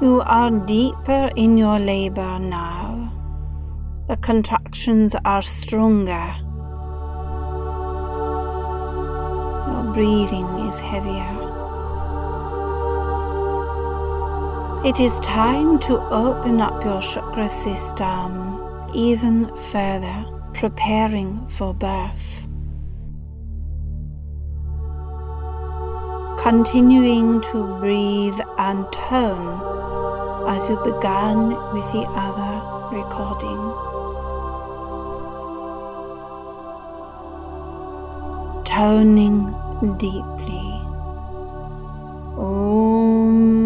You are deeper in your labor now. The contractions are stronger. Your breathing is heavier. It is time to open up your chakra system even further, preparing for birth. Continuing to breathe and tone as you began with the other recording. Toning deeply. Om.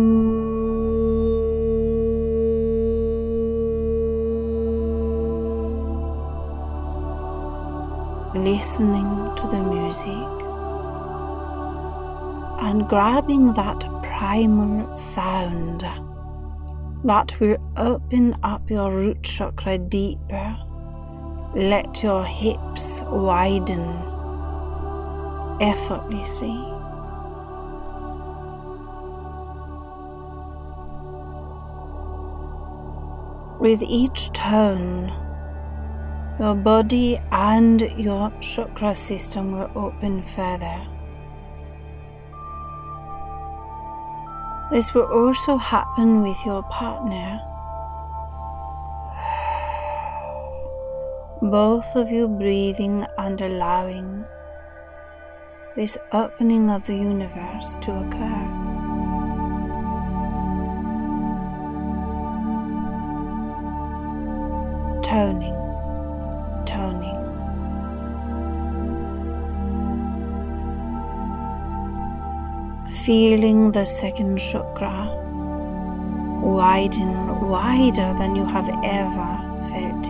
Listening to the music and grabbing that primal sound that will open up your root chakra deeper. Let your hips widen effortlessly. With each tone, your body and your chakra system will open further. This will also happen with your partner. Both of you breathing and allowing this opening of the universe to occur. Toning. Feeling the second chakra widen wider than you have ever felt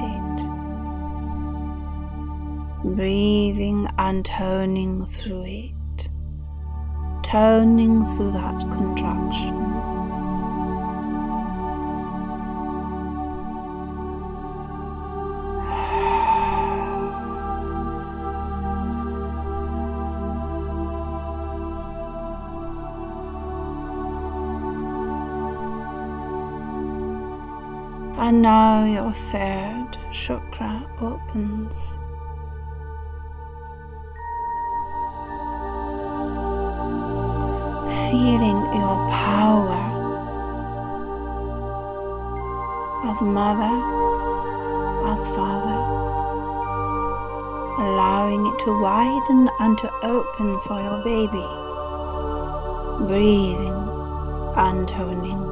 it. Breathing and toning through it. Toning through that contraction. And now your third chakra opens. Feeling your power as mother, as father, allowing it to widen and to open for your baby. Breathing and toning.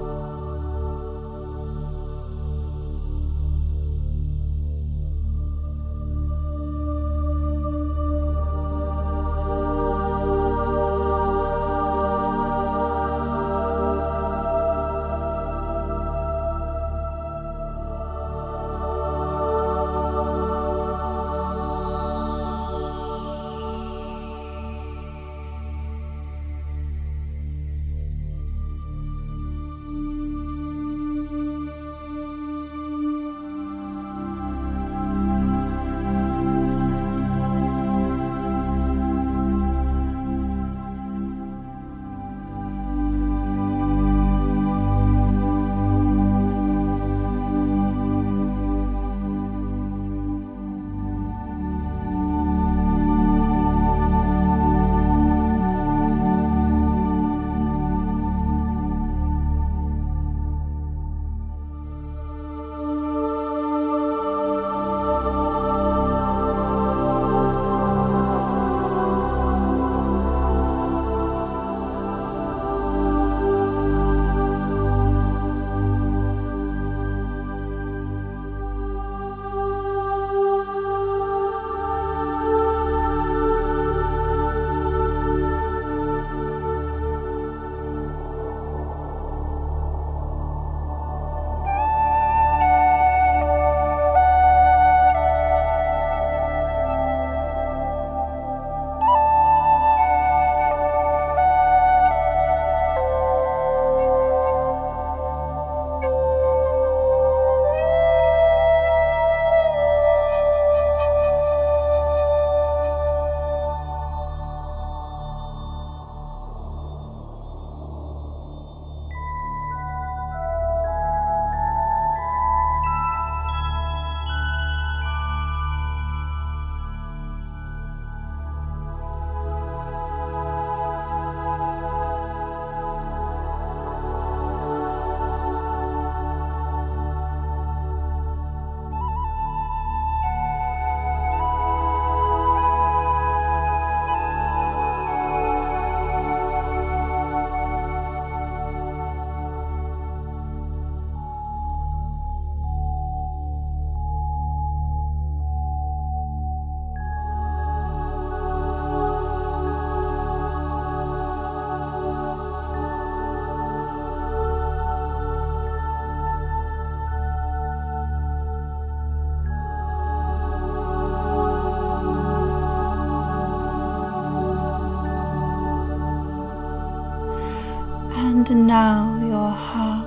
And now your heart.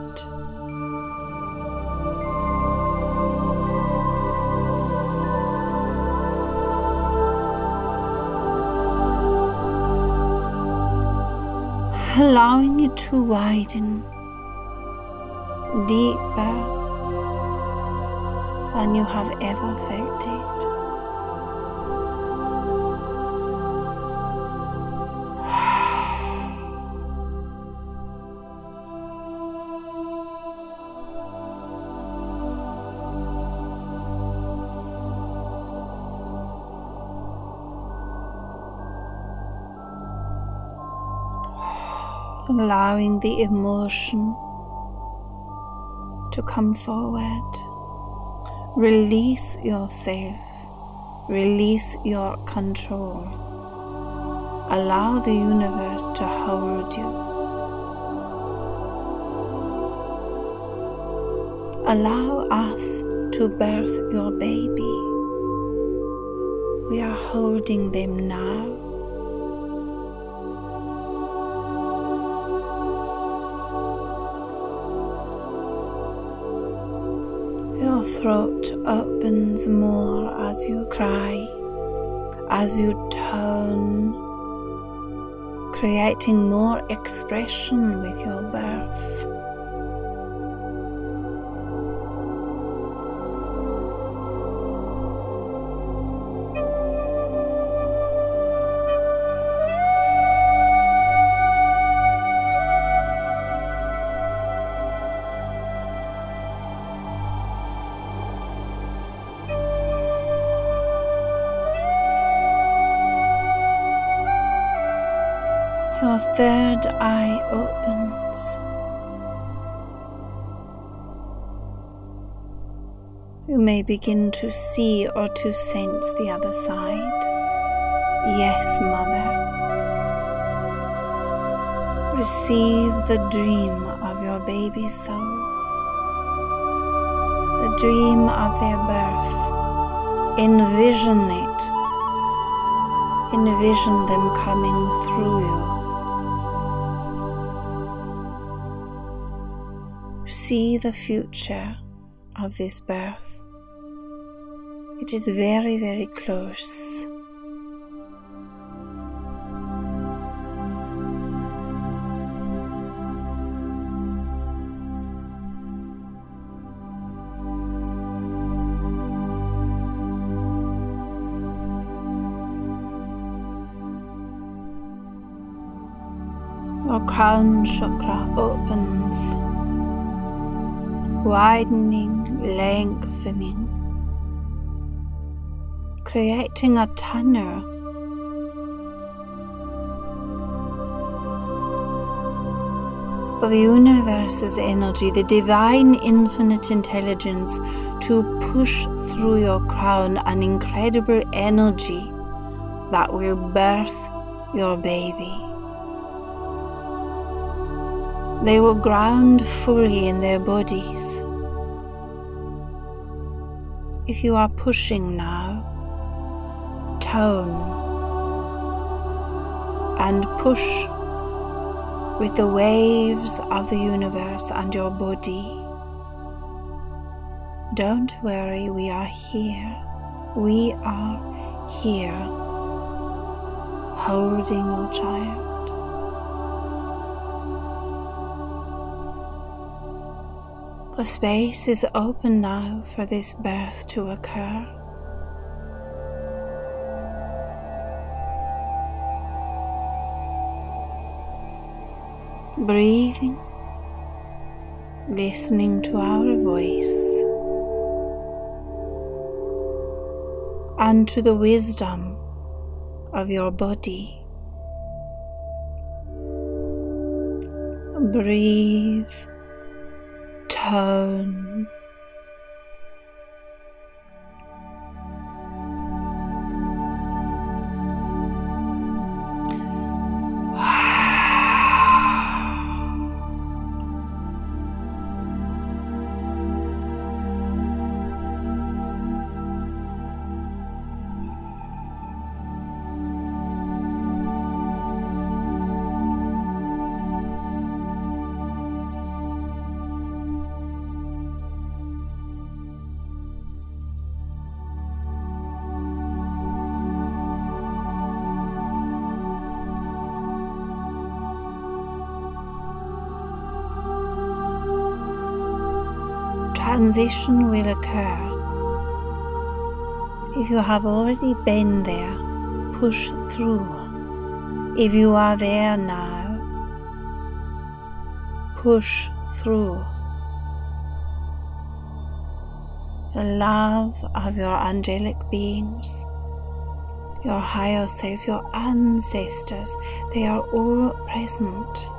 Allowing it to widen deeper than you have ever felt it. Allowing the emotion to come forward. Release yourself. Release your control. Allow the universe to hold you. Allow us to birth your baby. We are holding them now. Your throat opens more as you cry, as you tone, creating more expression with your birth. Your third eye opens. You may begin to see or to sense the other side. Yes, Mother. Receive the dream of your baby's soul, the dream of their birth. Envision it. Envision them coming through you. See the future of this birth. It is very, very close. Your crown chakra opens, widening, lengthening, creating a tunnel for the universe's energy, the divine infinite intelligence to push through your crown an incredible energy that will birth your baby. They will ground fully in their bodies. If you are pushing now, tone and push with the waves of the universe and your body. Don't worry, we are here. We are here, holding your child. The space is open now for this birth to occur. Breathing, listening to our voice and to the wisdom of your body. Breathe. Tone. transition will occur. If you have already been there, push through. If you are there now, push through. The love of your angelic beings, your higher self, your ancestors, they are all present.